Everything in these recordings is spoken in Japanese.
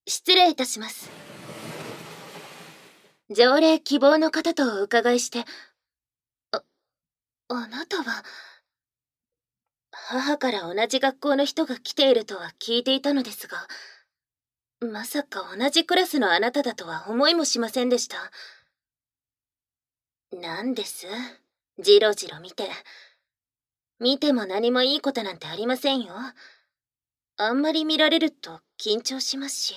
失礼いたします。条例希望の方とお伺いして、あなたは、母から同じ学校の人が来ているとは聞いていたのですが、まさか同じクラスのあなただとは思いもしませんでした。なんです？じろじろ見て。見ても何もいいことなんてありませんよ。あんまり見られると緊張しますし。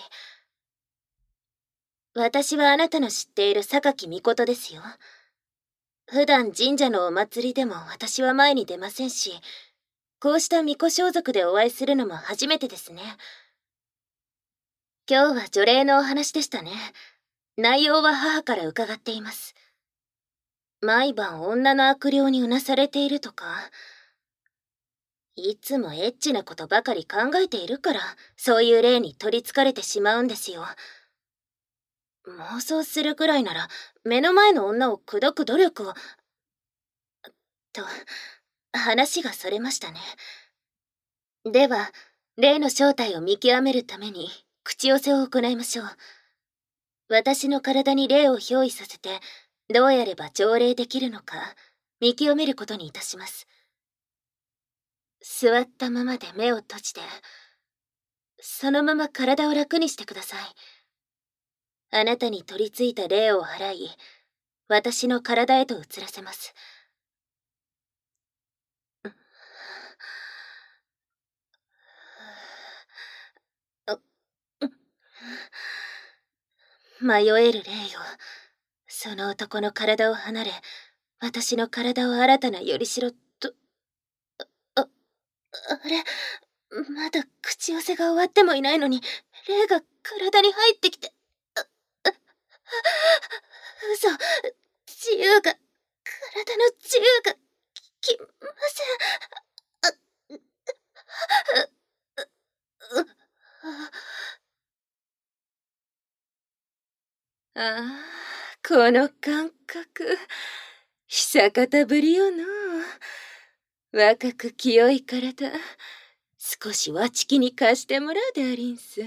私はあなたの知っている榊美琴ですよ。普段神社のお祭りでも私は前に出ませんし、こうした巫女装束でお会いするのも初めてですね。今日は除霊のお話でしたね。内容は母から伺っています。毎晩女の悪霊にうなされているとか。いつもエッチなことばかり考えているから、そういう霊に取りつかれてしまうんですよ。妄想するくらいなら、目の前の女を口説く努力を。と、話がそれましたね。では、霊の正体を見極めるために、口寄せを行いましょう。私の体に霊を憑依させて、どうやれば条霊できるのか、見極めることにいたします。座ったままで目を閉じて、そのまま体を楽にしてください。あなたに取り付いた霊を払い、私の体へと移らせます。迷える霊よ。その男の体を離れ、私の体を新たなよりしろと。あ、あれ、まだ口寄せが終わってもいないのに、霊が体に入ってきて。嘘、自由が、体の自由が、きません。ああ、この感覚、久方ぶりよの。若く清い体、少しわちきに貸してもらうでありんす。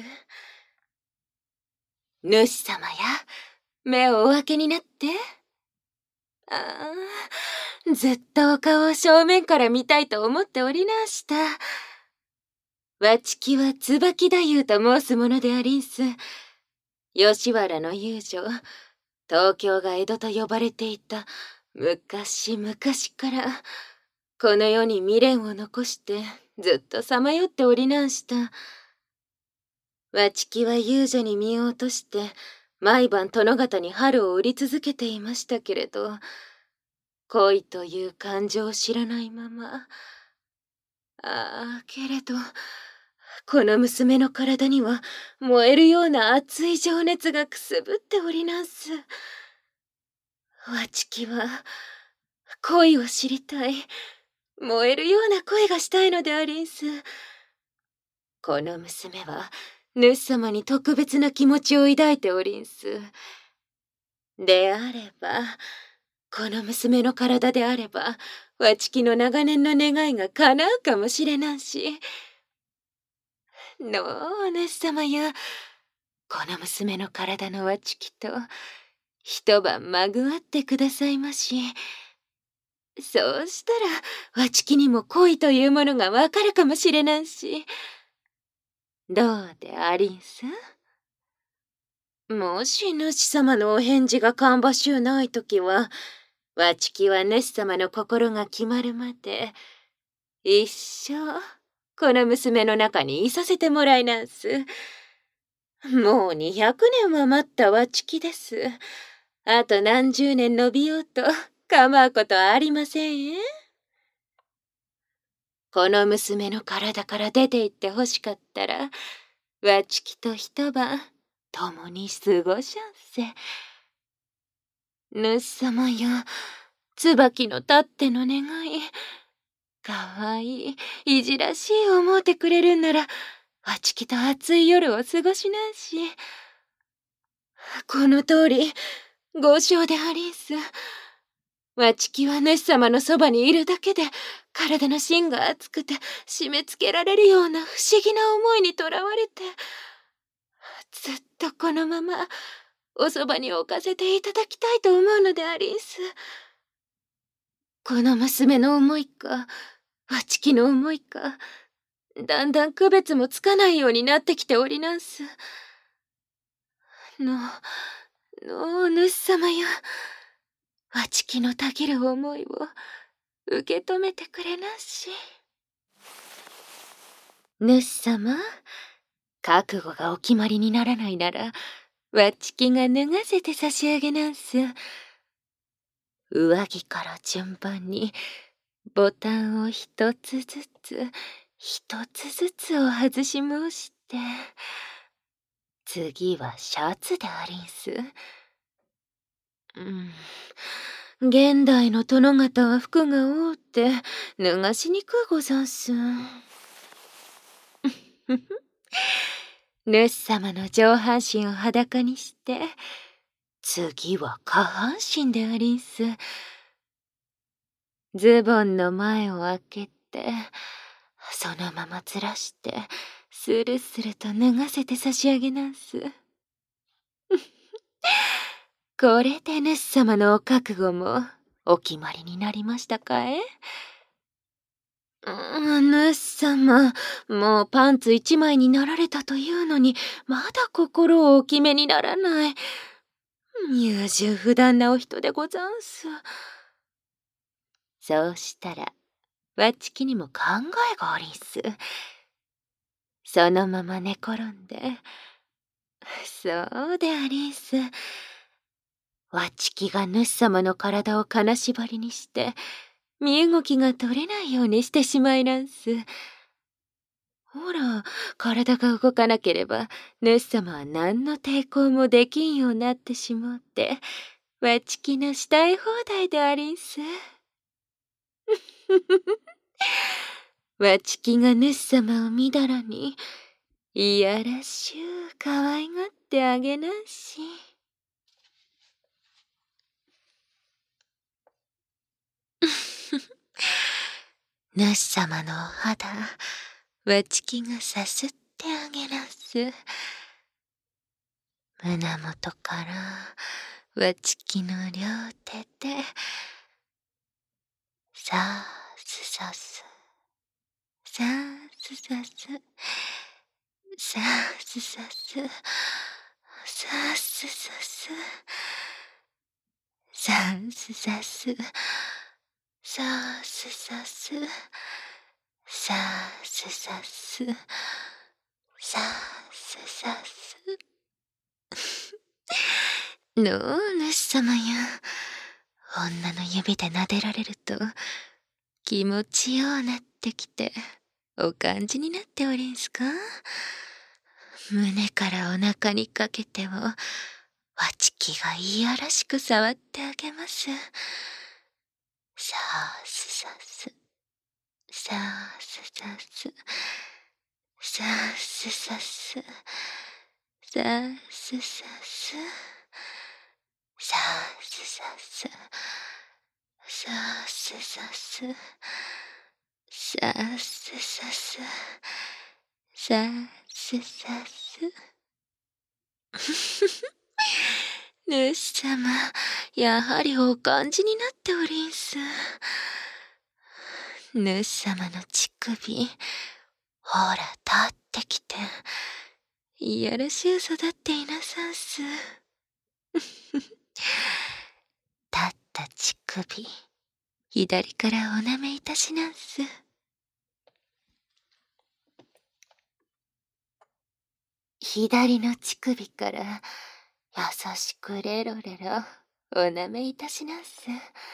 主様や、目をお開けになって。ああ、ずっとお顔を正面から見たいと思っておりなした。わちきは椿太夫と申すものでありんす。吉原の遊女、東京が江戸と呼ばれていた昔々から、この世に未練を残してずっとさまよっておりなんした。わちきは遊女に身を落として、毎晩殿方に春を売り続けていましたけれど、恋という感情を知らないまま。けれど、この娘の体には燃えるような熱い情熱がくすぶっておりなんす。わちきは、恋を知りたい。燃えるような恋がしたいのでありんす。この娘は、主様に特別な気持ちを抱いておりんす。であれば、この娘の体であれば、わちきの長年の願いが叶うかもしれなんし。のう、主様や、この娘の体のわちきと、一晩まぐわってくださいまし。そうしたら、わちきにも恋というものがわかるかもしれなんし。どうでありんす？もし主様のお返事が芳しゅうないときは、わちきは主様の心が決まるまで、一生、この娘の中にいさせてもらいなんす。もう200年は待ったわちきです。あと何十年伸びようと構うことはありませんえ。この娘の体から出て行ってほしかったら、わちきと一晩共に過ごしゃんせ。主様や、椿のたっての願い、かわいい、いじらしい思うてくれるんなら、わちきと暑い夜を過ごしなんし。この通り、豪商でありんす。わちきは主様のそばにいるだけで、体の芯が熱くて、締め付けられるような不思議な思いにとらわれて、 ずっとこのままおそばに置かせていただきたいと思うのでありんす。この娘の思いか、わちきの思いか、だんだん区別もつかないようになってきておりなんす。主様よ、わちきのたぎる思いを受け止めてくれなし。主様、覚悟がお決まりにならないなら、わちきが脱がせて差し上げなんす。上着から順番にボタンを一つずつを外し申して、次はシャツでありんす。現代の殿方は服が多うて脱がしにくうござんす。主様の上半身を裸にして、次は下半身でありんす。ズボンの前を開けて、そのままずらして、スルスルと脱がせて差し上げなんす。これで主様のお覚悟もお決まりになりましたかえ？主様、もうパンツ一枚になられたというのに、まだ心をお決めにならない。優柔不断なお人でござんす。そうしたら、わちきにも考えがありんす。そのまま寝転んで、そうでありんす。わちきが主様の体を金縛りにして、身動きが取れないようにしてしまいなんす。ほら、体が動かなければ、主様は何の抵抗もできんようになってしもって、わちきのしたい放題でありんす。わちきが主様をみだらに、いやらしゅうかわいがってあげなし。主様のお肌、わちきがさすってあげなす。胸元からわちきの両手で、さーすさす、さーすさす、さーすさす、さーすさす、さーすさす、さーすさす、さーすさす、さーすさす。主様よ。女の指で撫でられると気持ちようなってきてお感じになっておりんすか？胸からお腹にかけてをわちきがいやらしく触ってあげます。さあすさす、さあすさす、さあすさす、さあすさす、さあすさす、さあすさす、さあすさす、さあすさす。主様、やはりお感じになっておりんす。主様の乳首、ほら立ってきて、いやらしゅう育っていなさんす。立った乳首、左からお舐めいたしなんす。左の乳首から優しくレロレロお舐めいたしなんす。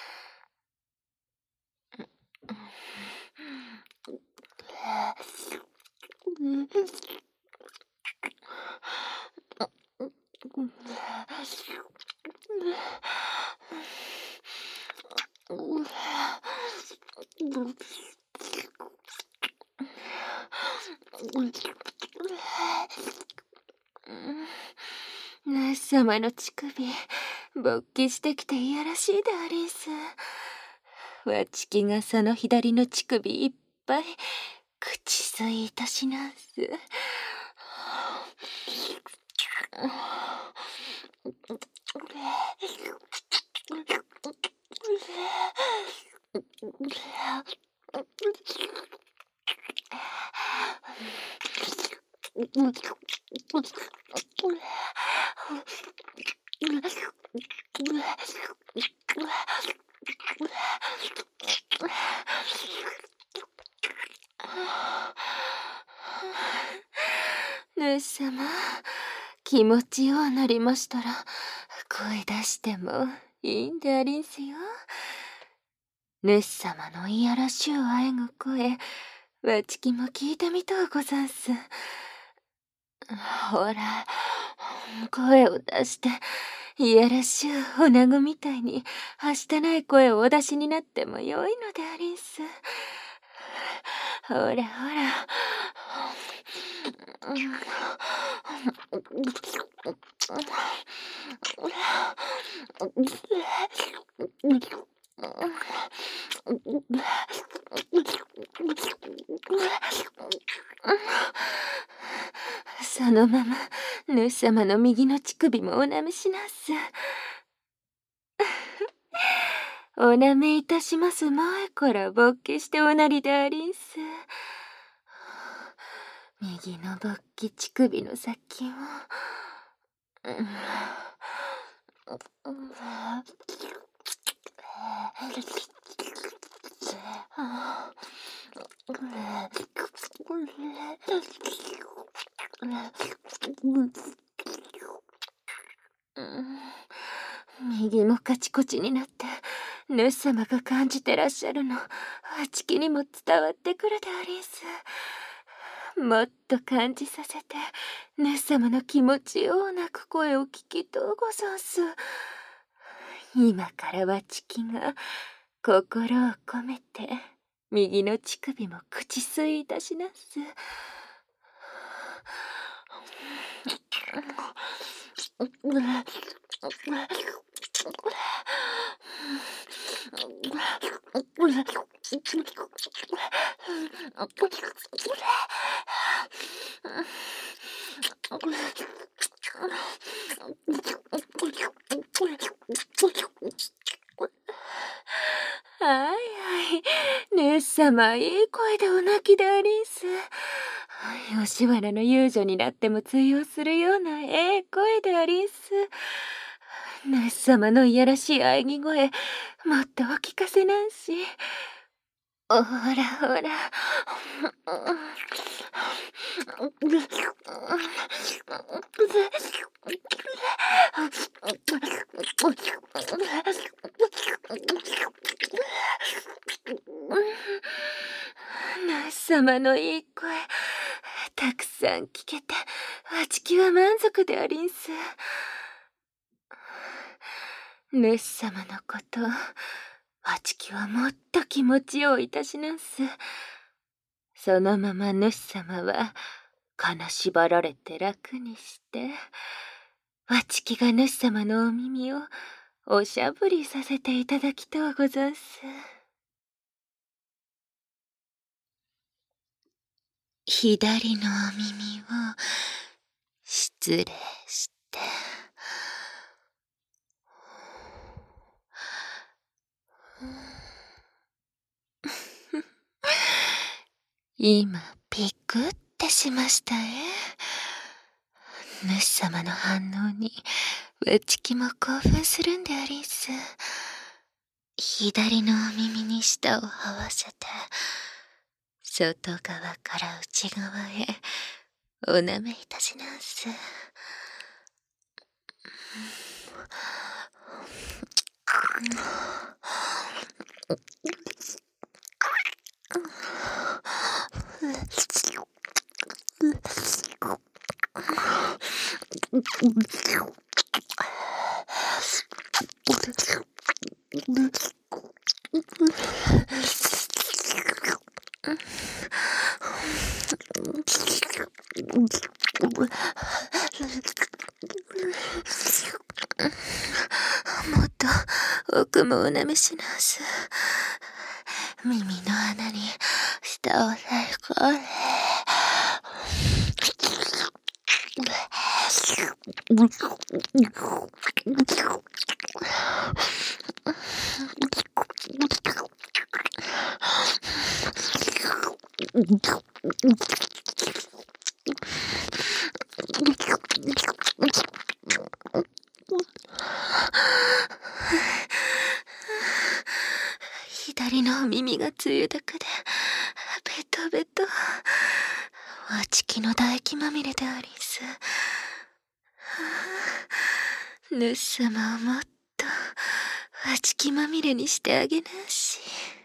主様の乳首、勃起してきていやらしいでありんす。わちきがその左の乳首いっぱい口吸いいたしなんす。 主様、気持ちようなりましたら、声出してもいいんでありんすよ。主様のいやらしゅうあえぐ声、わちきも聞いてみとうござんす。ほら、声を出して、いやらしゅう女子みたいに、はしたない声をお出しになってもよいのでありんす。ほらほら。そのまま主様の右の乳首もおなめしなす。おなめいたします前から勃起しておなりでありんす。右の勃起乳首の先を。右もカチコチになって主様が感じてらっしゃるの、あちきにも伝わってくるでありんす。もっと感じさせて主様の気持ちようなく声を聞きとうござんす。今からわちきが心を込めて右の乳首も口吸いいたしなす。はいはい、主様いい声でお泣きでありんす。吉原の遊女になっても通用するようなええ声でありんす。主様のいやらしい喘ぎ声、もっとお聞かせなんし。ほらほら。主様のいい声、たくさん聞けて、わちきは満足でありんす。主様のこと、わちきはもっと気持ちよういたしなんす。そのまま主様は金縛られて楽にして、わちきが主様のお耳をおしゃぶりさせていただきとうござんす。左のお耳を失礼して。今ピクってしました主様の反応にわちきも興奮するんでありんす。左のお耳に舌を這わせて、外側から内側へおなめいたしなんす。もっと奥もおなめしなす。耳の穴に舌をさえ込んで。 左のお耳が梅雨だくで、ベトベト。わちきの唾液まみれでありんす。主様をもっと、わちきまみれにしてあげなし。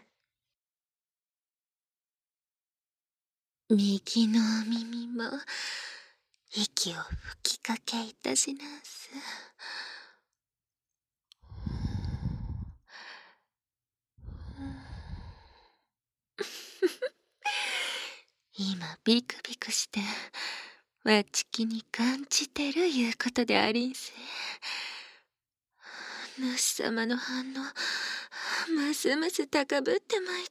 右のお耳も、息を吹きかけいたしなす。今ビクビクしてわちきに感じてるいうことでありんせ。主様の反応ますます高ぶってまいって、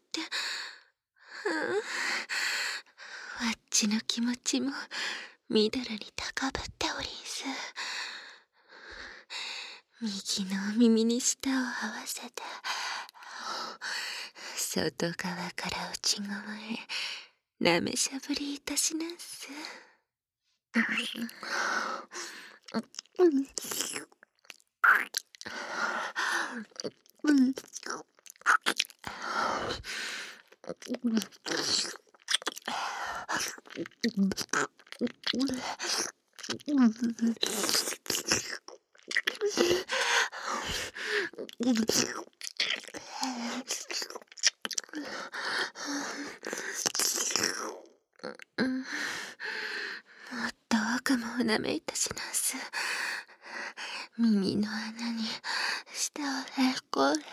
わっちの気持ちもみだらに高ぶっておりんす。右の耳に舌を合わせて外側から内側へなめしゃぶりいたしなす。もっと奥もおなめいたしなす。耳の穴に舌をへこれ。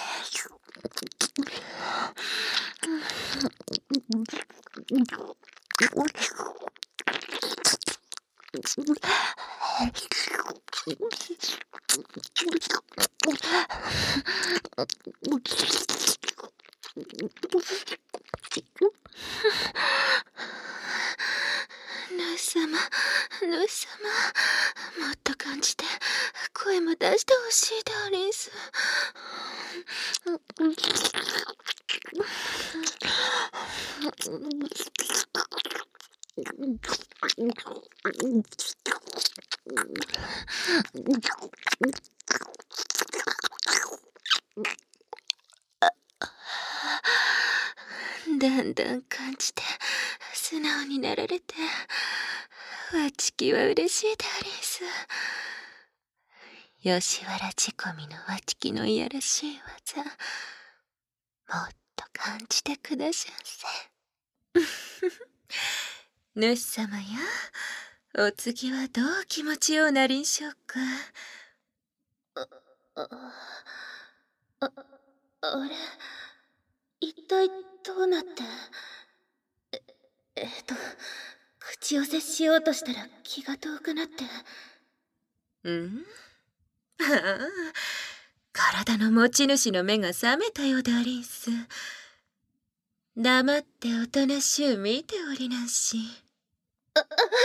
主様、主様、もっと感じて声も出してほしいでありんす。だんだん感じて素直になられて、わちきは嬉しいでありんす。吉原仕込みのわちきのいやらしい技、もっと感じてくだしゃんせ。主様や、お次はどう気持ちようなりんしょうか。あれ、一体どうなって。口寄せしようとしたら気が遠くなって。ああ、体の持ち主の目が覚めたようでありんす。黙っておとなしゅう見ておりなんし。何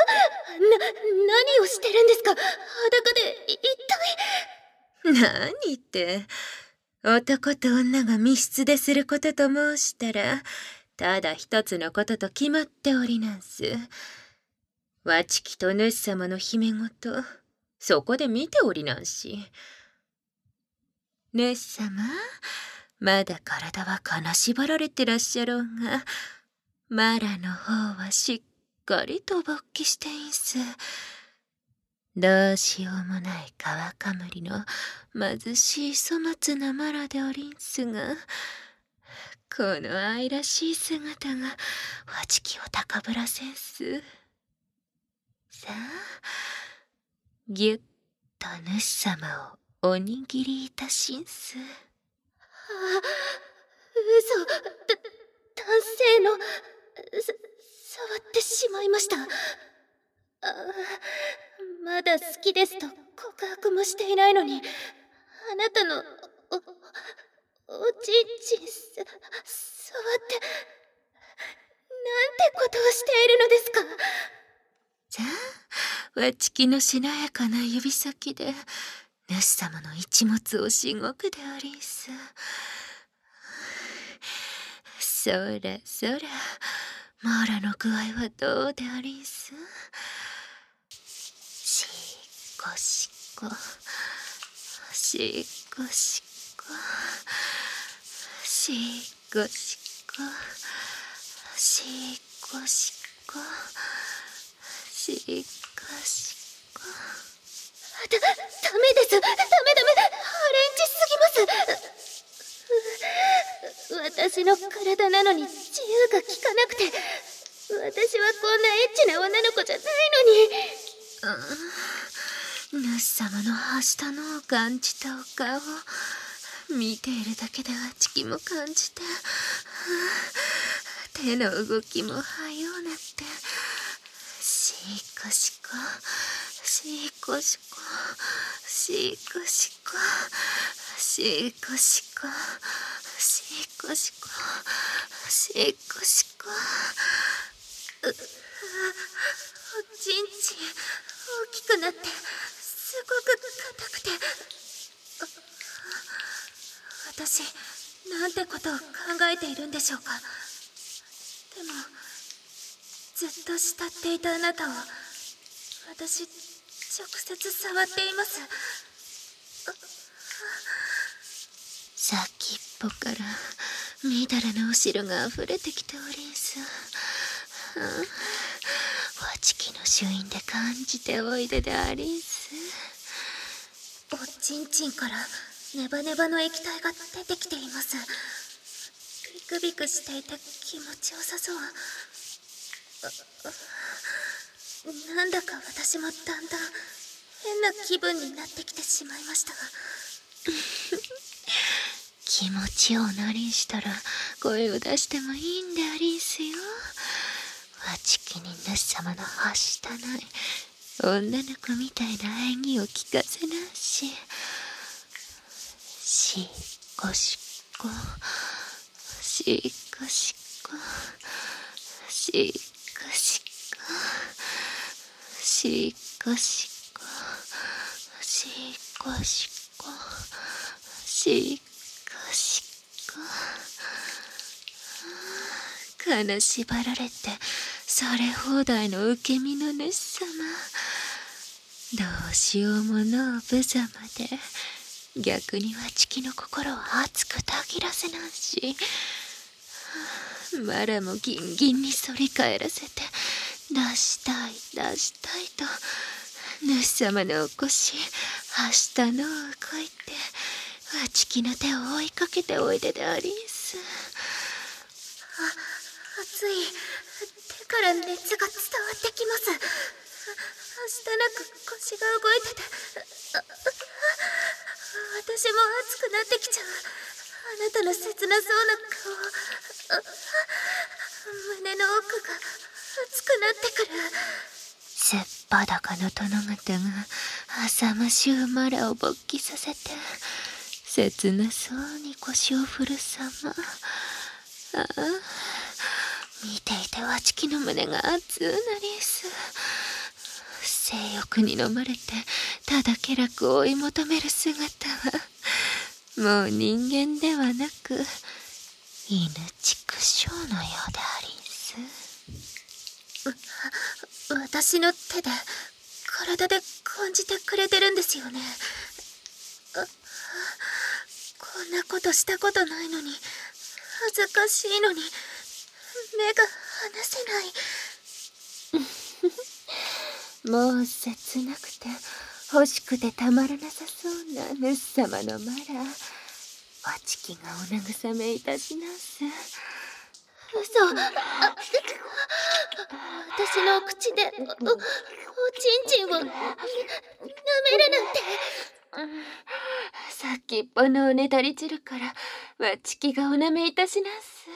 をしてるんですか、裸で一体。何って、男と女が密室ですることと申したら、ただ一つのことと決まっておりなんす。わちきと主様の秘め事、そこで見ておりなんし。主様、まだ体は金縛られてらっしゃろうが、マラの方はしっかりと勃起していんす。どうしようもない川かむりの貧しい粗末なマラでおりんすが、この愛らしい姿がわちきを高ぶらせんす。さあ、ぎゅっと主様をおにぎりいたしんす。嘘、男性の、触ってしまいました。まだ好きですと告白もしていないのに、あなたの、おちんちん触って、なんてことをしているのですか。さあ、 わちきのしなやかな指先で主様の一物をしごくでありんす。そらそら、モーラの具合はどうでありんす？しっこしっこ、しっこしっこ、しっこしっこ、しっこしっこ、しっこしっこ。ダメです。ダメ。アレンジすぎます。私の体なのに自由が利かなくて、私はこんなエッチな女の子じゃないのに。主様のはしたのを感じたお顔を見ているだけではちきも感じて、手の動きもはようなって、しこしこ、しこしこ、しこしこ、しこしこ、しこしこ、しこしこ。おちんちん大きくなってすごく硬くて、私なんてことを考えているんでしょうか。でもずっと慕っていたあなたを私直接触っています。先っぽからみだらなお汁が溢れてきておりんす。わちきの朱印で感じておいででありんす。おちんちんからネバネバの液体が出てきています。ビクビクしていて気持ちよさそう。なんだか私もだんだん変な気分になってきてしまいました。気持ちをなりんしたら声を出してもいいんでありんすよ。わちきに主様のはしたない女の子みたいな演技を聞かせなし。しっこしっこ、しっこしっこ、しっこしっこ、しっこしっこ、しっこしっこ、しっこしっこ。金縛られてされ放題の受け身の主様、どうしようものう無様で、逆にわちきの心を熱くたぎらせなんし、マラもギンギンに反り返らせて、出したいと主様のお腰はしたのを動いて、わちきの手を追いかけておいででありんす。熱い。手から熱が伝わってきます。はしたなく腰が動いてて、私も熱くなってきちゃう。あなたの切なそうな顔、胸の奥が熱くなってくる。すっぱだかの殿方が浅ましゅうマラを勃起させて、切なそうに腰を振る様。見ていてわちきの胸が熱うなりんす。性欲に飲まれてただ気楽を追い求める姿は、もう人間ではなく犬畜生のようでありんす。私の手で体で感じてくれてるんですよね。こんなことしたことないのに、恥ずかしいのに目が離せない。もう切なくて欲しくてたまらなさそうな主様のマラ、わちきがお慰めいたしなす。嘘。私の口でおちんちんを舐めるなんて。先っぽのおねだり汁からわちきがおなめいたしなす。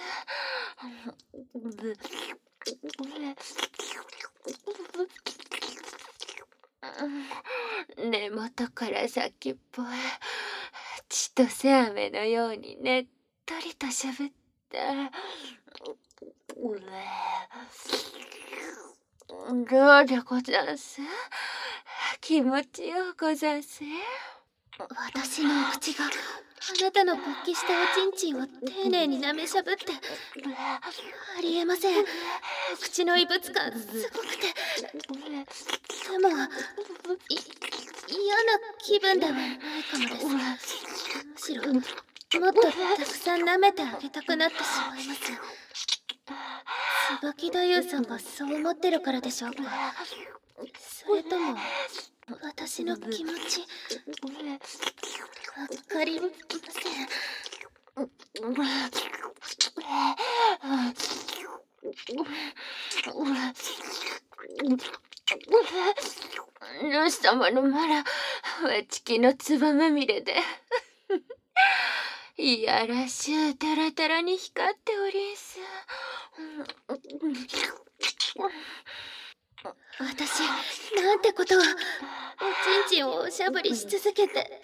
根元から先っぽへ千歳飴のようにねっとりとしゃぶって、 どうでござんす？気持ちようござんすよ。私のお口があなたの勃起したおちんちんを丁寧に舐めしゃぶって、ありえません。お口の異物感すごくて、でも嫌な気分ではないかもです。むしろもっとたくさん舐めてあげたくなってしまいます。椿太夫さんがそう思ってるからでしょうか。それとも私の気持ちわかりません。主様のまらわちきのつばまみれでいやらしゅうタラタラに光っておりんす。私なんてことを。おちんちんをおしゃぶりし続けて、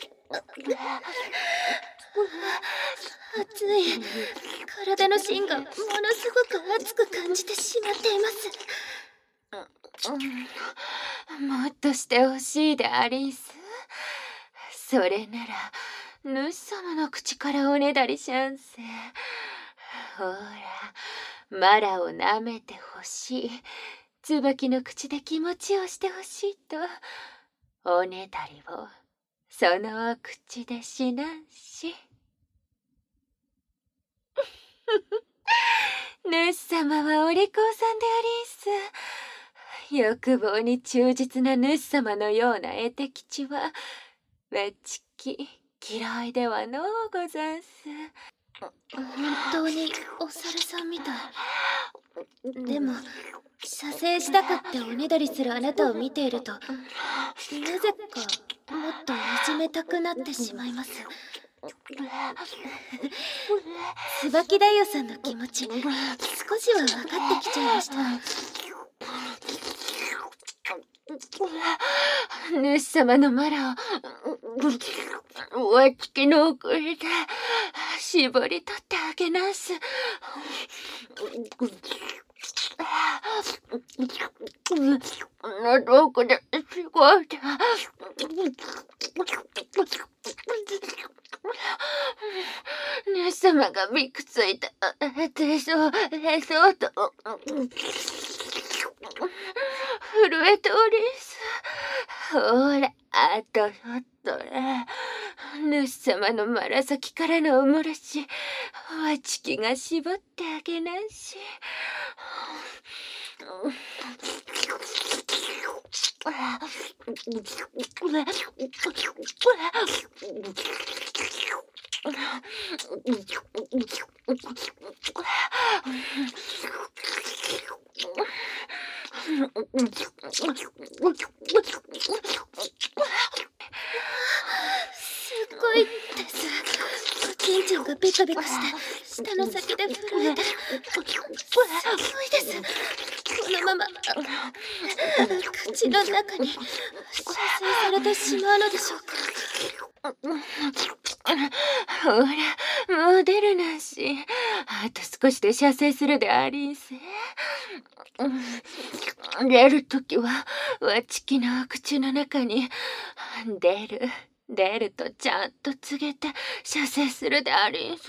熱い体の芯がものすごく熱く感じてしまっています。もっとしてほしいでありんす。それなら主様の口からおねだりしゃんせ。ほらマラをなめてほしい、椿の口で気持ちをしてほしいとおねだりをそのお口でしなんし。主様はお利口さんでありんす。欲望に忠実な主様のような絵的地はわちき嫌いではのうござんす。本当にお猿さんみたい。でも射精したくっておねだりするあなたを見ていると、なぜかもっといじめたくなってしまいます。椿太夫さんの気持ち少しは分かってきちゃいました。主様のマラをわちきのお声で絞り取ってあげなんす。どこですごい。主様がびくついてへそうと震えておりんす。ほらあとちょっとね。主様のまら先からのおもらしわちきが絞ってあげなんし。すごいです。おちんちんがビクビクして舌の先で震えてる。すごいです。このまま口の中に射精されてしまうのでしょうか。ほらもう出るなし。あと少しで射精するでありんせ。出るときはわちきのお口の中に出るとちゃんと告げて射精するでありんす。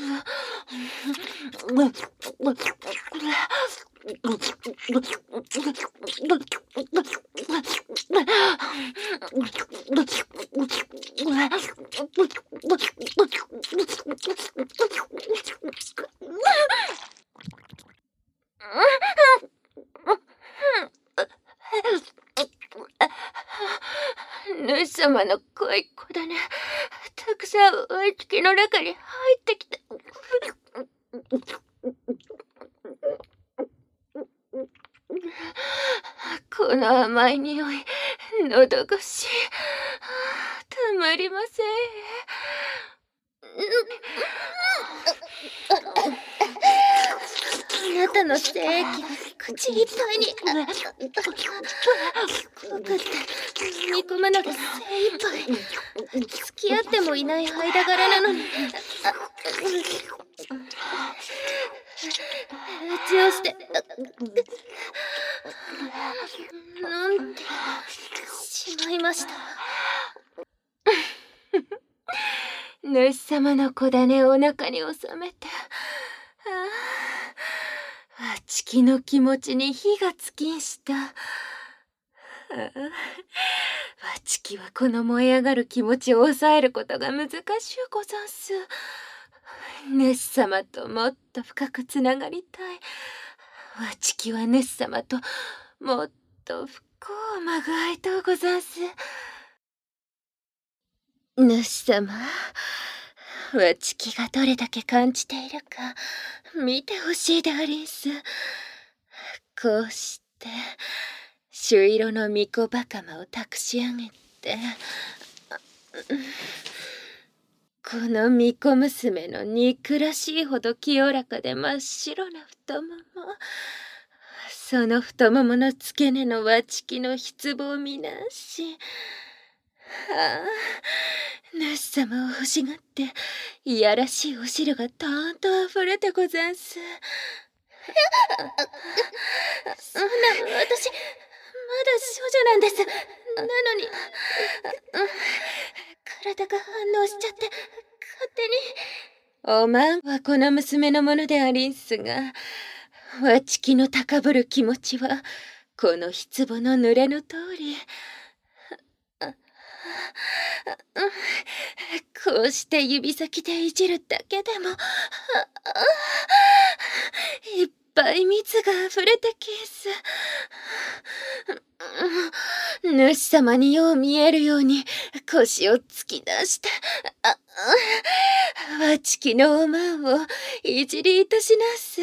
主様の濃い子だね。たくさんわちきの中に入ってきて。この甘い匂い、喉越し、たまりません。あなたの精液が口いっぱいに濃くって飲み込むのが精一杯。付き合ってもいない間柄なのに口をして主様の小種をお腹に収めて、わちきの気持ちに火がつきんした。わちきはこの燃え上がる気持ちを抑えることが難しゅうござんす。主様ともっと深くつながりたい。わちきは主様ともっと不幸をまぐわいとうござんす。主様、わちきがどれだけ感じているか見てほしいでありんす。こうして朱色の巫女バカマを託し上げて、この巫女娘の憎らしいほど清らかで真っ白な太もも、その太ももの付け根のわちきの筆棒みなし。主様を欲しがっていやらしいお汁がたーんとあふれてござんす。そんな、私まだ少女なんです。なのに体が反応しちゃって勝手に。おまんはこの娘のものでありんすが、わちきの高ぶる気持ちはこの筆棒の濡れの通り。こうして指先でいじるだけでもいっぱい蜜があふれてきんす。主様によう見えるように腰を突き出してわちきのおまんをいじりいたしなす。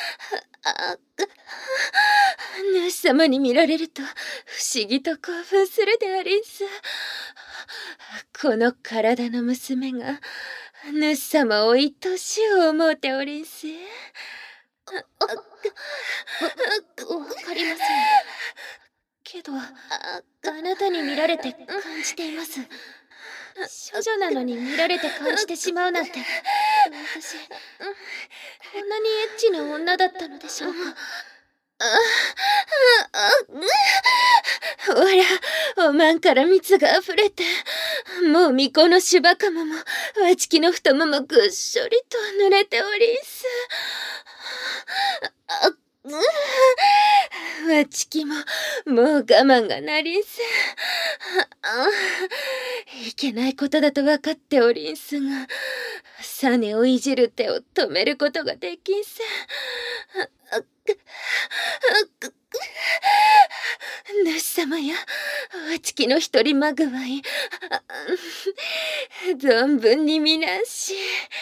主様に見られると不思議と興奮するでありんす。この体の娘が主様を愛しゅう思うておりんす。わかりませんけど、あなたに見られて感じています。少女なのに見られて感じてしまうなんて、私こんなにエッチな女だったのでしょうか。ほら、おまんから蜜があふれて、もう巫女のしばかももわちきの太ももぐっしょりと濡れておりんす。わちきももう我慢がなりんす。いけないことだと分かっておりんすが、サネをいじる手を止めることができんす。主様やわちきの一人まぐわい存分にみなし。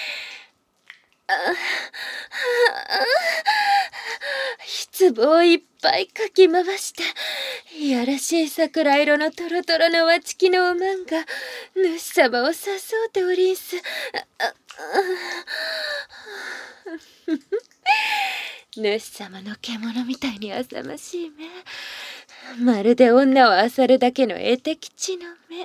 筆棒をいっぱいかき回していやらしい桜色のトロトロのわちきのおまんが主様を誘うておりんす。主様の獣みたいに浅ましい目、まるで女を漁るだけの絵的地の目。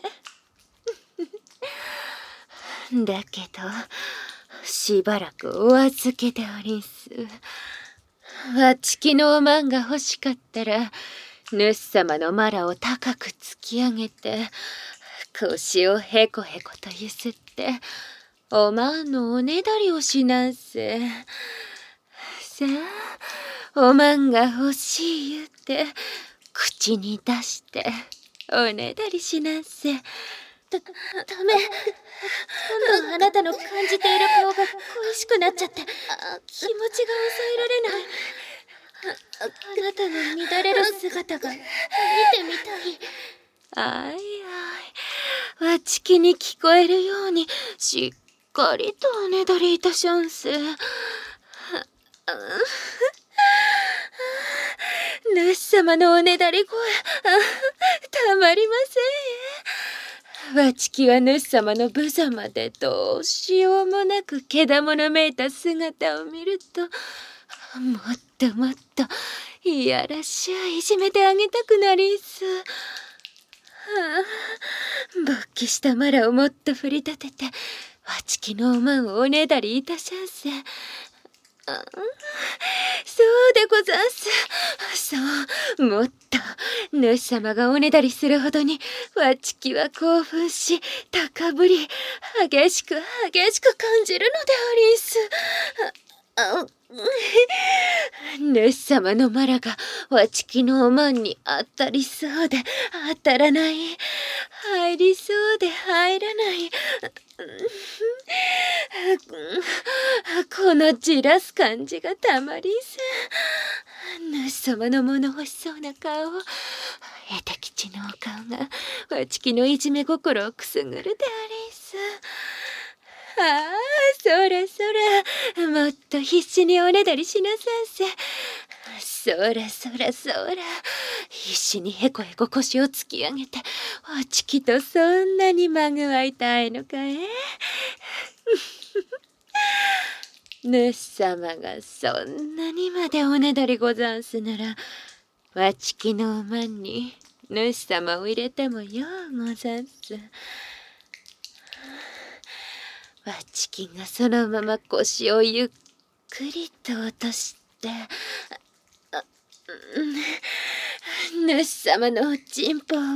だけどしばらくお預けでおりんす。わちきのおまんが欲しかったら主様のマラを高く突き上げて腰をへこへことゆすっておまんのおねだりをしなんせ。さあ、おまんが欲しい言うて口に出しておねだりしなんせ。ダメ。今度あなたの感じている顔が恋しくなっちゃって気持ちが抑えられない。あなたの乱れる姿が見てみたい。あいあい、わちきに聞こえるようにしっかりとおねだりいたしょんす。主様のおねだり声、たまりません。わちきは主様の無様でどうしようもなくけだものめいた姿を見ると、もっともっといやらしゅういじめてあげたくなりんす。勃起したマラをもっと振り立ててわちきのおまんをおねだりいたしゃんせ。そうでござんす。そう、もっと主様がおねだりするほどに、わちきは興奮し、高ぶり、激しく感じるのでありんす。主様のマラがわちきのおまんに当たりそうで当たらない、入りそうで入らない、このじらす感じがたまりんせん。主様の物欲しそうな顔を、絵的吉のお顔がわちきのいじめ心をくすぐるでありんす。ああ、そらもっと必死におねだりしなさんせ。そら必死にへこ腰を突き上げて、わちきとそんなにまぐわいたいのかえ。主様がそんなにまでおねだりござんすなら、わちきのおまんに主様を入れてもようござんす。わちきがそのまま腰をゆっくりと落として、主様のおちんぽを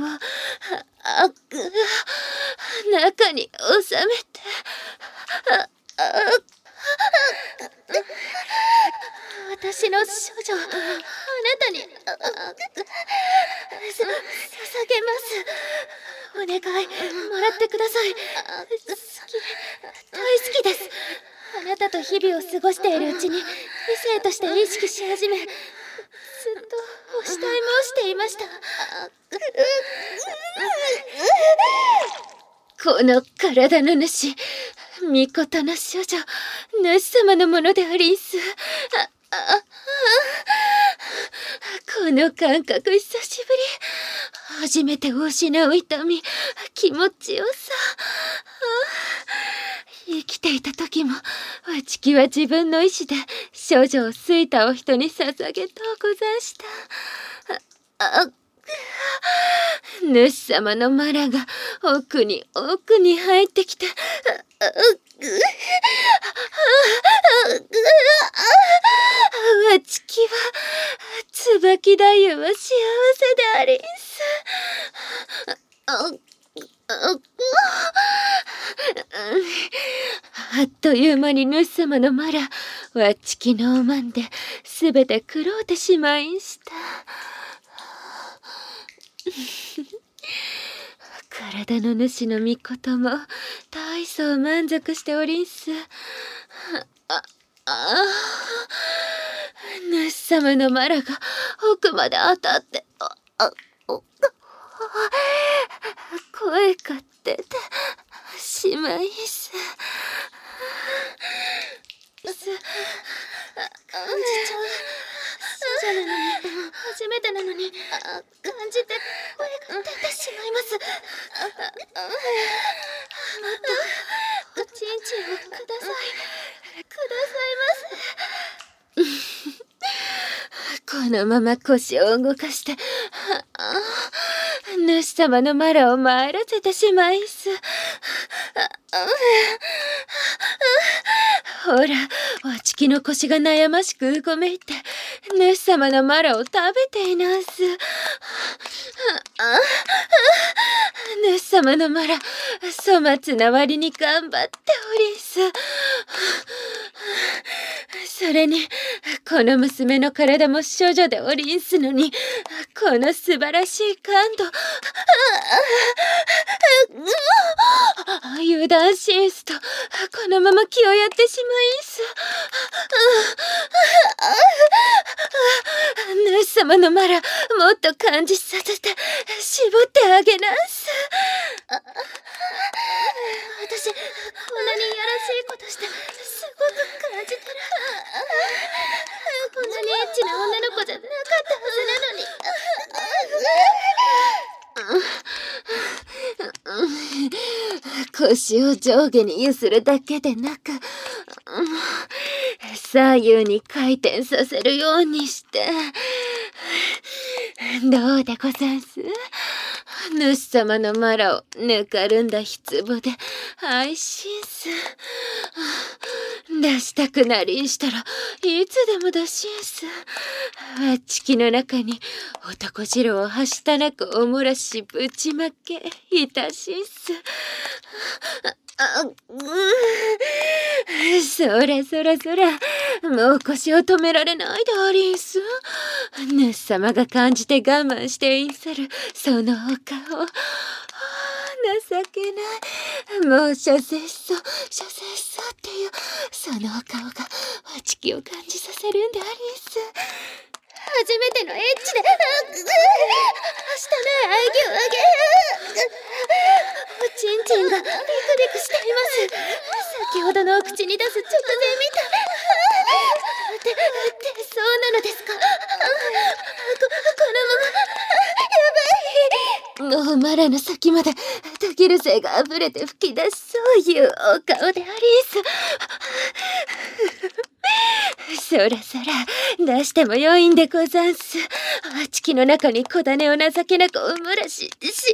中に収めて、私の少女をあなたに捧げます。お願い、もらってください。大好きです。あなたと日々を過ごしているうちに異性として意識し始め、ずっとお慕い申していました。この体の主、御事の少女、主様のものでありんす。この感覚久しぶり。初めてを失う痛み、気持ちよさ。生きていた時も、わちきは自分の意志で少女を好いたお人に捧げとうござんした。主様のマラが奥に入ってきて、わちきは椿太夫は幸せでありんす。あっという間に主様のマラ、わちきのおまんですべて狂うてしまいんした。体の主の御事も大層満足しておりんす。主様のマラが奥まで当たって、声が出てしまいす。感じちゃう。少女なのに、初めてなのに、感じて声が出てしまいます。もっとおちんちんをください。このまま腰を動かして、主様のマラを参らせてしまいす。ほら、わちきの腰が悩ましくうごめいて、主様のマラを食べていなす。主様のマラ、粗末な割に頑張っておりんす。それに、この娘の体も処女でおりんすのに、この素晴らしい感度。油断しんすと、このまま気をやってしまいんす。主様のマラ、もっと感じさせて、絞ってあげなす。私、こんなにいやらしいことして、すごく感じてる。こんなにエッチな女の子じゃなかったはずなのに。腰を上下に揺するだけでなく、左右に回転させるようにして、どうでござんす？主様のマラをぬかるんだ筆ぼで配信す。 出したくなりんしたらいつでも出しんす。わっちきの中に男汁をはしたなくおもらしぶちまけいたしんす。そらそらそら、もう腰を止められないでありんす。主様が感じて我慢していんさるそのお顔。情けない。もうしょせっそっていうそのお顔がわちきを感じさせるんでありんす。初めてのエッチで、したね愛牛おちんちんがビクビクしています。先ほどのお口に出す直前みたい。そうなのですか。このままやばい。もうマラの先までたぎる精があふれて吹き出しそういうお顔でありんす。そらそら出してもよいんでござんす。あちきの中に小種を情けなくおもらしなんし。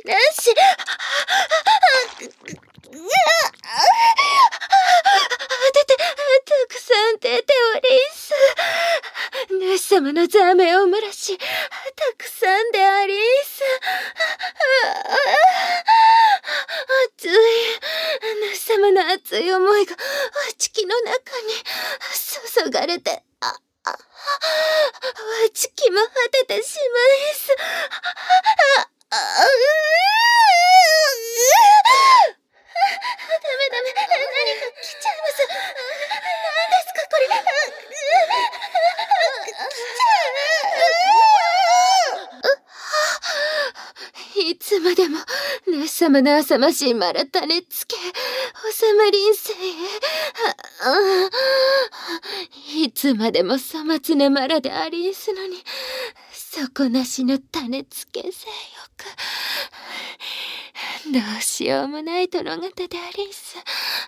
たくさん出ておりんす。主様のざめをおもらし、たくさんでありんす。熱い、主様の熱い思いがわちきの中に注がれて、わちきも果ててしまいす。ダメ、何か来ちゃいます。何ですかこれ。いつまでも主様の浅ましいまら種つけ収まりんせい。いつまでも粗末なまらでありんすのに底なしの種つけせよく。どうしようもない殿方でありんす。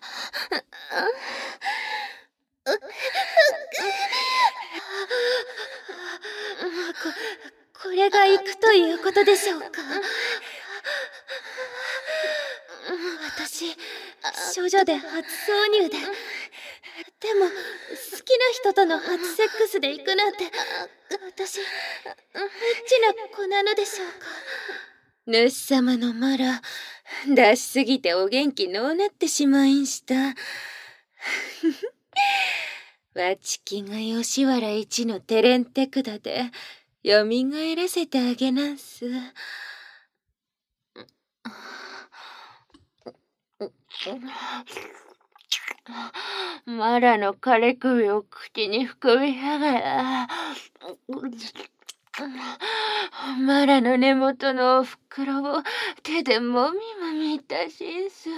これが行くということでしょうか。私処女で初挿入で、でも好きな人との初セックスで行くなんて、私エッチな子なのでしょうか。主様のマラ出しすぎてお元気のうなってしまいんした。わちきが吉原一のテレンテクダでよみがえらせてあげなんす。マラの枯れ首を口に含みながら、マラの根元のおふくろを手でもみもみいたしんす。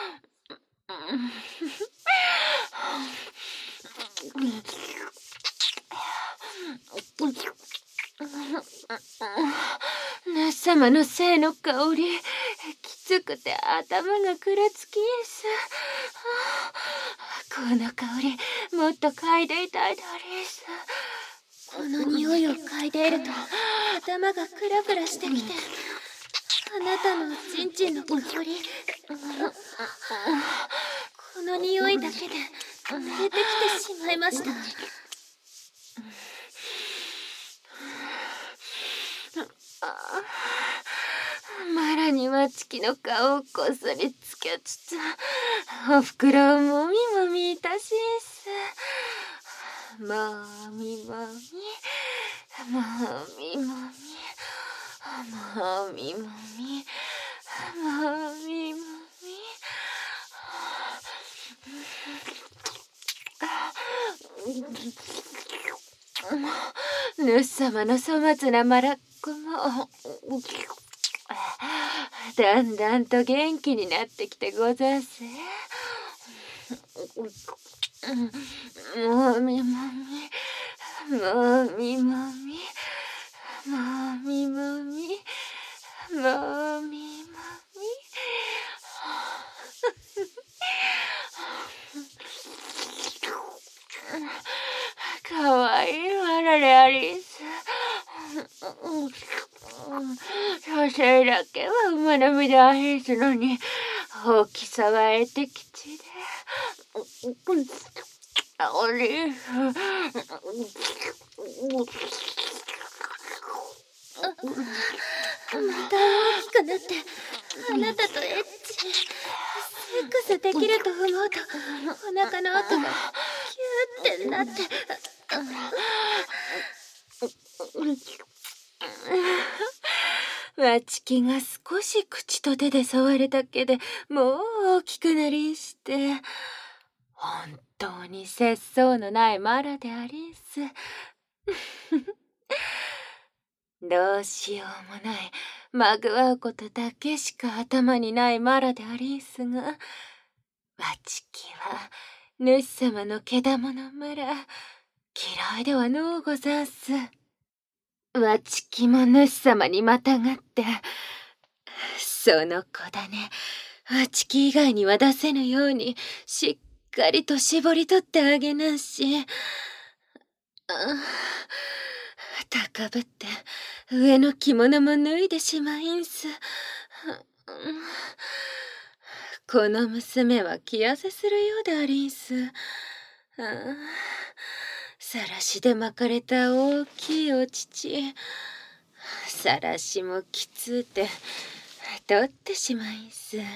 主様の精の香り、きつくて頭がくらつきんす。この香り、もっと嗅いでいたいでありんす。この匂いを嗅いでいると頭がクラクラしてきて、あなたのおちんちんの香り、この匂いだけで出てきてしまいました。マラにはチキの顔をこっそりつけつつ、おふくろをもみもみいたしんす。もみもみ、もみもみ、もみもみ、もみもみ。主様の粗末なマラッコもだんだんと元気になってきてござんす。もみもみ、もみもみ、もみもみ、もみもみ。かわいいマラでありんす。女性だけは馬並みでありんすのに、大きさは得て吉で。 アリス。また大きくなってあなたとエッチセックスできると思うとお腹の奥がキューってなってわちきが少し口と手で触るだけでもう大きくなりして本当に節操のないマラでありんす。どうしようもないまぐわうことだけしか頭にないマラでありんすが、わちきは主様のけだものマラ嫌いではのうござんす。わちきも主様にまたがってその子だねわちき以外には出せぬようにしっかりと絞り取ってあげなし。高ぶって上の着物も脱いでしまいんす。この娘は気痩せするようでありんす。さらしで巻かれた大きいお乳さらしもきつうて取ってしまいんす。は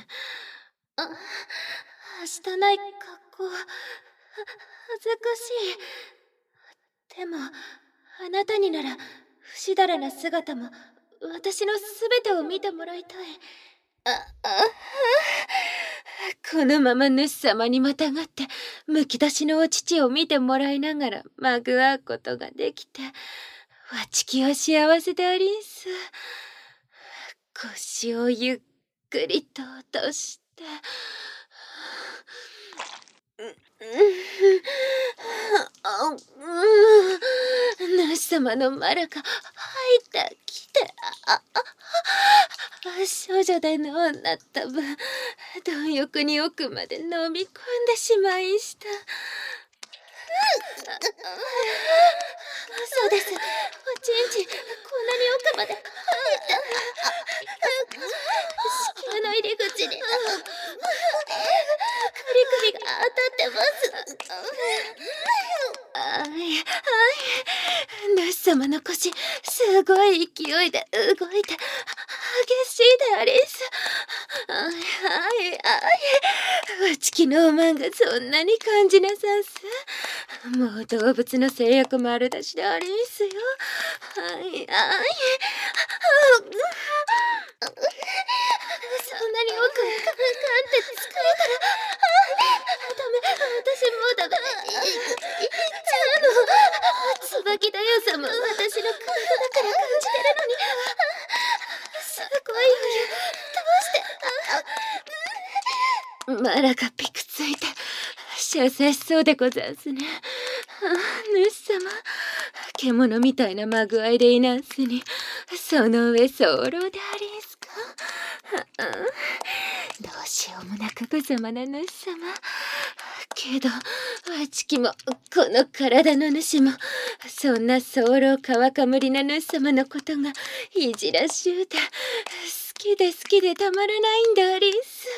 したない格好恥ずかしい。でもあなたになら不死だらな姿も私のすべてを見てもらいたい。このまま主様にまたがってむき出しのお乳を見てもらいながらまぐわうことができてわちきは幸せでありんす。腰をゆっくりと落として主様のマラが入ってきて少女での女った分貪欲に奥まで飲み込んでしまいした。そうです。おちんちんこんなに奥まで入った子宮の入り口にカリカリが当たってます。主様の腰すごい勢いで動いて激しいでありんす。わちきのおまんがそんなに感じなさんす。もう動物の制約もあるだしでありんすよ。そんなに奥へガンって疲れたらダメ私もうダメ椿だよさも私の体だから感じてるのにすごい余裕どうしてマラがピクついて出世しそうでござんすね。主様獣みたいなまぐわいでいなんすにその上早漏でありんすか。どうしようもなく無様な主様けどわちきもこの体の主もそんな早漏かかむりな主様のことがいじらしゅうて好きでたまらないんでありんす。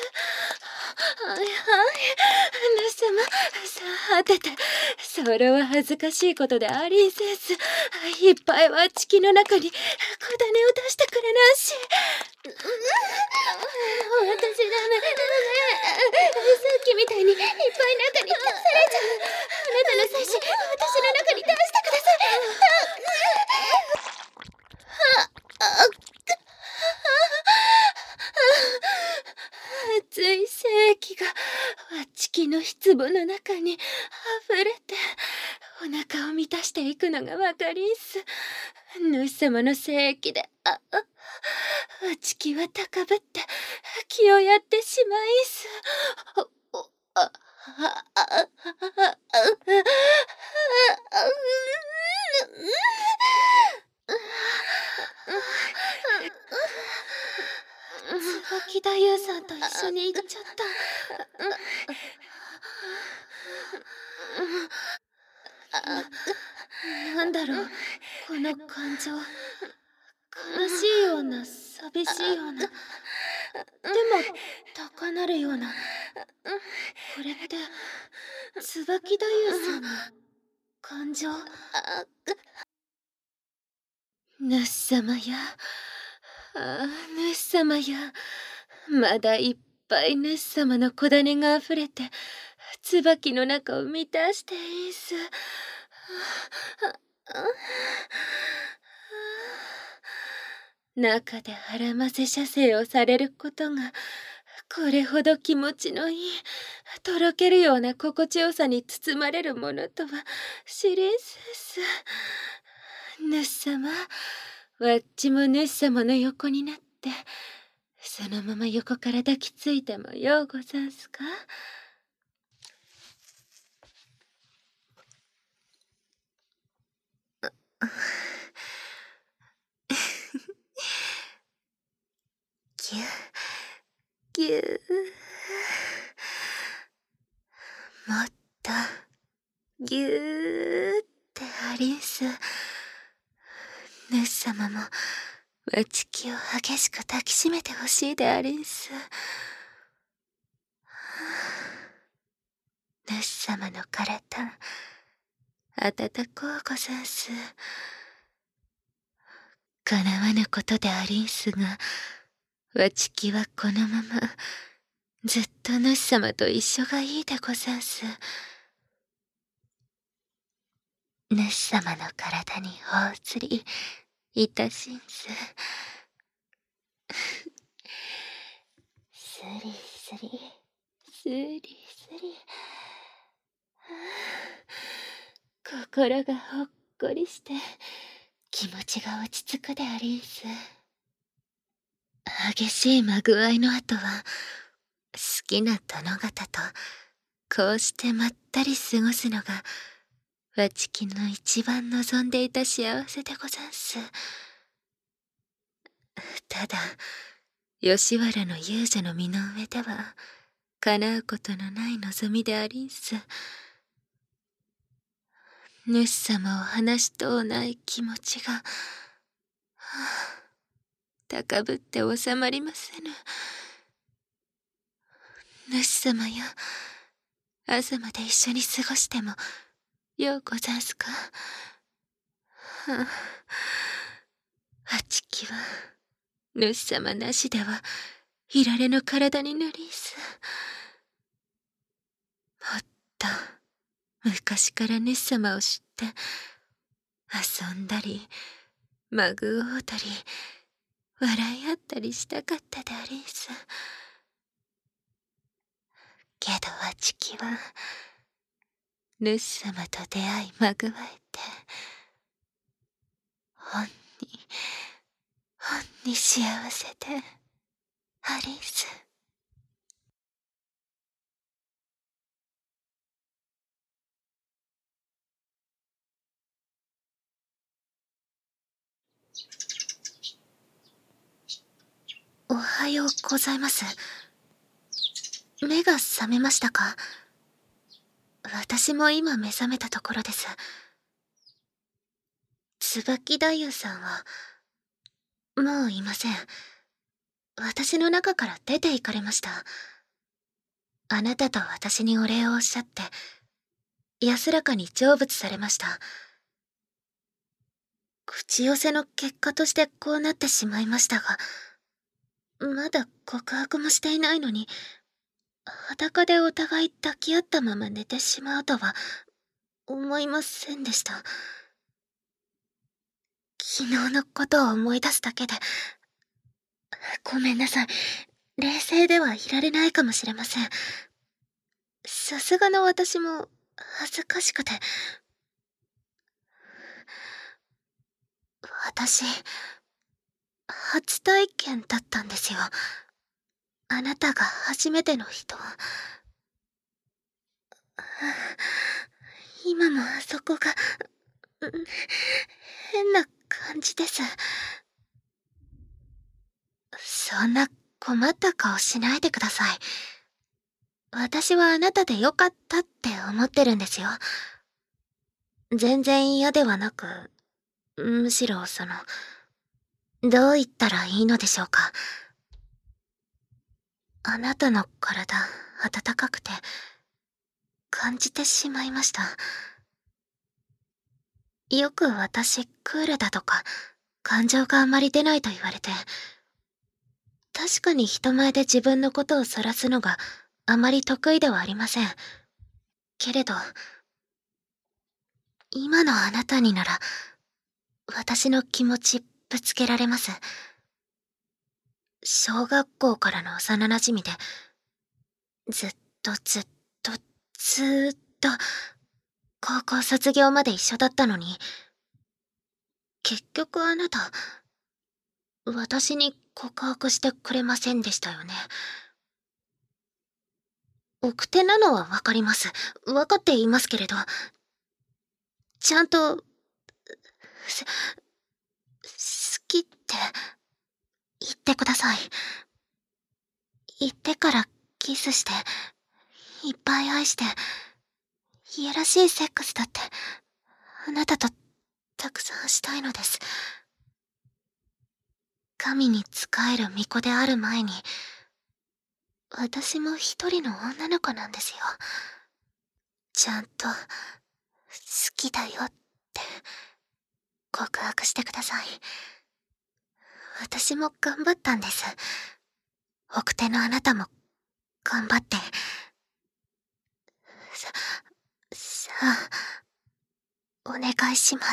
主様さて早漏は恥ずかしいことでありんせずいっぱいわちきの中に小種を出してくれなんし。私ダメさっきみたいにいっぱい中に出されちゃう。あなたの精子私の中に出してください。熱い精液がわちきの筆母の中にあふれてお腹を満たしていくのがわかりんす。主様の精液でわちきは高ぶって気をやってしまいんす。椿太夫さんと一緒に行っちゃった。なんだろうこの感情悲しいような寂しいようなでも高鳴るようなこれって椿太夫さんの感情。主様や、主様や、まだいっぱい主様の小種があふれて、椿の中を満たしていんす。中で腹ませ射精をされることが、これほど気持ちのいい、とろけるような心地よさに包まれるものとは知りんす。主様、わっちも主様の横になって、そのまま横から抱きついてもようござんすか？ぎゅ、ぎゅもっと、ぎゅーってありんす。主様も、わちきを激しく抱きしめてほしいでありんす。主様の体、温こうござんす。かなわぬことでありんすが、わちきはこのまま、ずっと主様と一緒がいいでござんす。主様の体にお移りいたしんす。スリスリ、スリスリ。心がほっこりして、気持ちが落ち着くでありんす。激しいまぐわいの後は、好きな殿方と、こうしてまったり過ごすのが、わちきの一番望んでいた幸せでござんす。ただ、吉原の遊女の身の上では、叶うことのない望みでありんす。主様を話しとうない気持ちが、高ぶって収まりませぬ。主様や、朝まで一緒に過ごしても、ようござんすか？あちきは、主様なしでは、いられぬ体になりんす。もっと、昔から主様を知って、遊んだり、まぐおうたり、笑い合ったりしたかったでありんす。けどわちきは、主様と出会いまぐわえて、ほんに幸せで、ありんす。おはようございます。目が覚めましたか？私も今目覚めたところです。椿太夫さんは、もういません。私の中から出て行かれました。あなたと私にお礼をおっしゃって、安らかに成仏されました。口寄せの結果としてこうなってしまいましたが、まだ告白もしていないのに、裸でお互い抱き合ったまま寝てしまうとは、思いませんでした。昨日のことを思い出すだけで、ごめんなさい。冷静ではいられないかもしれません。さすがの私も恥ずかしくて。私、初体験だったんですよ。あなたが初めての人。今もあそこが、変な感じです。そんな困った顔しないでください。私はあなたでよかったって思ってるんですよ。全然嫌ではなく、むしろどう言ったらいいのでしょうか。あなたの体、温かくて、 感じてしまいました。よく私クールだとか、感情があまり出ないと言われて、確かに人前で自分のことを晒すのがあまり得意ではありません。けれど、今のあなたになら、私の気持ちぶつけられます。小学校からの幼馴染で、ずっとずっとずーっと、高校卒業まで一緒だったのに、結局あなた、私に告白してくれませんでしたよね。奥手なのはわかります。わかっていますけれど、ちゃんと、す好きって言ってください。言ってからキスして、いっぱい愛して、いやらしいセックスだって、あなたとたくさんしたいのです。神に仕える巫女である前に、私も一人の女の子なんですよ。ちゃんと、好きだよって告白してください。私も頑張ったんです。奥手のあなたも頑張って。さあ、お願いします。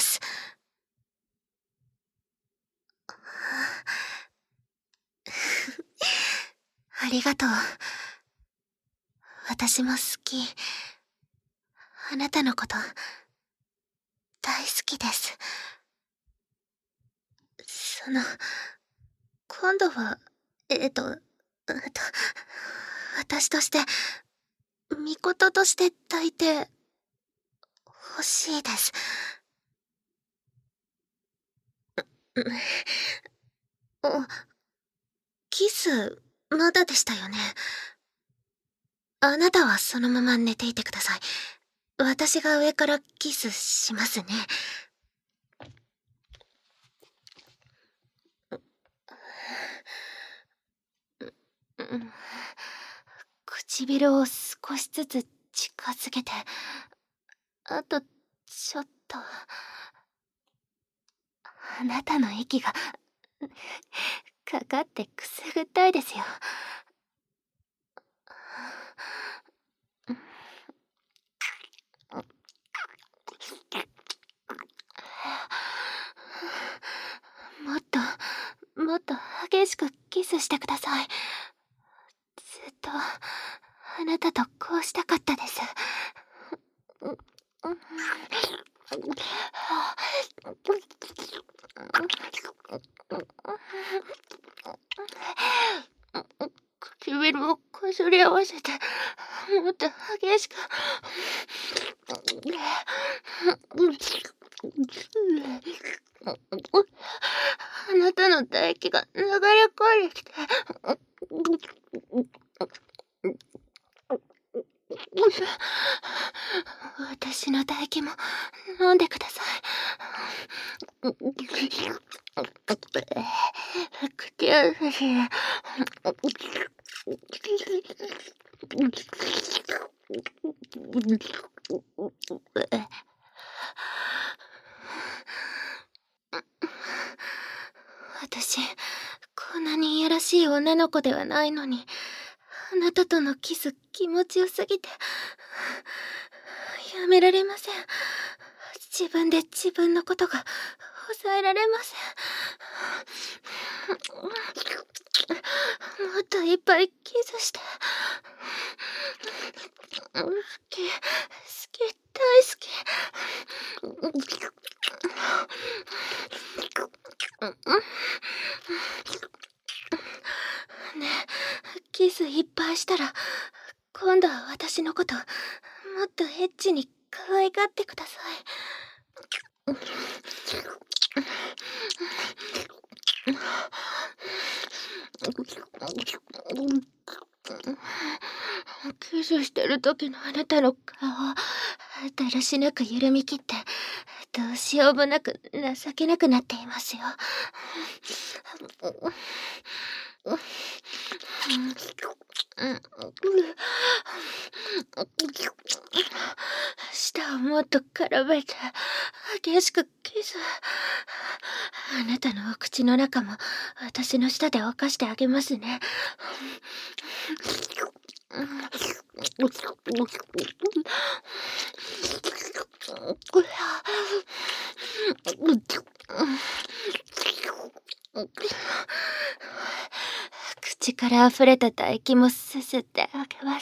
ありがとう。私も好き。あなたのこと、大好きです。今度は、私として、巫女として抱いて、欲しいです。お、キス、まだでしたよね。あなたはそのまま寝ていてください。私が上からキスしますね。唇を少しずつ近づけて、あと、ちょっと。あなたの息が、かかってくすぐったいですよ。もっと、もっと激しくキスしてください。ずっと、あなたとこうしたかったです。唇をこすり合わせて、もっと激しく。あなたの唾液が流れ込んできて。私の唾液も飲んでください。口を差し私、こんなにいやらしい女の子ではないのに、あなたとのキス気持ちよすぎて、やめられません。自分で自分のことが抑えられません。もっといっぱいキスして。好き、大好き。ねえ、キスいっぱいしたら、今度は私のこともっとエッチに可愛がってください。キスしてる時のあなたの顔、だらしなく緩み切って、どうしようもなく情けなくなっていますよ。 舌をもっと絡めて、激しくキス。あなたのお口の中も、私の舌で犯してあげますね。口から溢れた唾液もすすってあげます。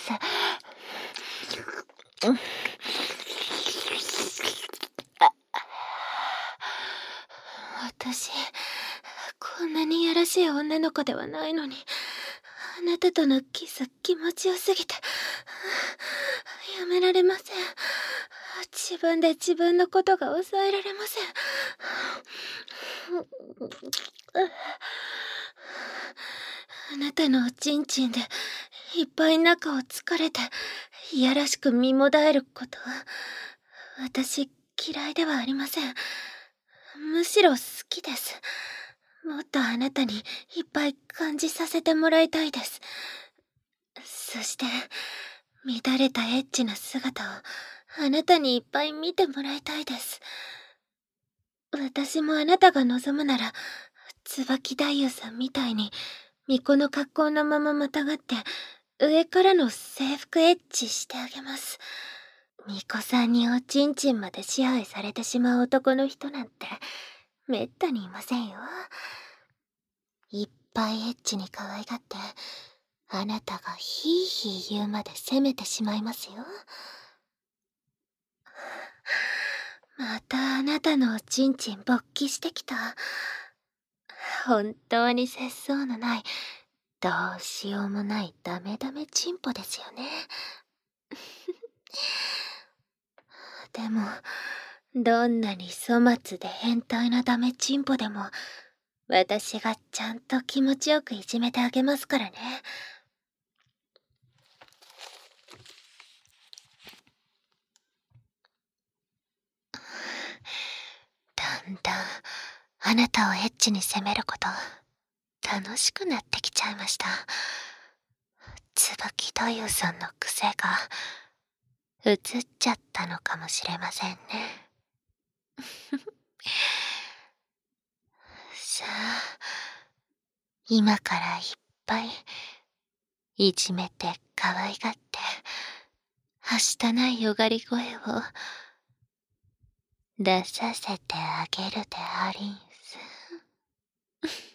私、こんなにやらしい女の子ではないのに、あなたとのキス気持ちよすぎて、やめられません。自分で自分のことが抑えられません。あなたのおちんちんでいっぱい中を疲れていやらしく身もだえることは私嫌いではありません。むしろ好きです。もっとあなたにいっぱい感じさせてもらいたいです。そして乱れたエッチな姿をあなたにいっぱい見てもらいたいです。私もあなたが望むなら椿太夫さんみたいに巫女の格好のまままたがって上からの制服エッチしてあげます。巫女さんにおちんちんまで支配されてしまう男の人なんてめったにいませんよ。いっぱいエッチに可愛がってあなたがヒーヒー言うまで責めてしまいますよ。またあなたのおちんちん勃起してきた。本当に節操のないどうしようもないダメダメチンポですよね。でもどんなに粗末で変態なダメチンポでも私がちゃんと気持ちよくいじめてあげますからね。だんだんあなたをエッチに責めること楽しくなってきちゃいました。椿太夫さんの癖が移っちゃったのかもしれませんね。さあ今からいっぱいいじめて可愛がってはしたないよがり声を出させてあげるでありんす。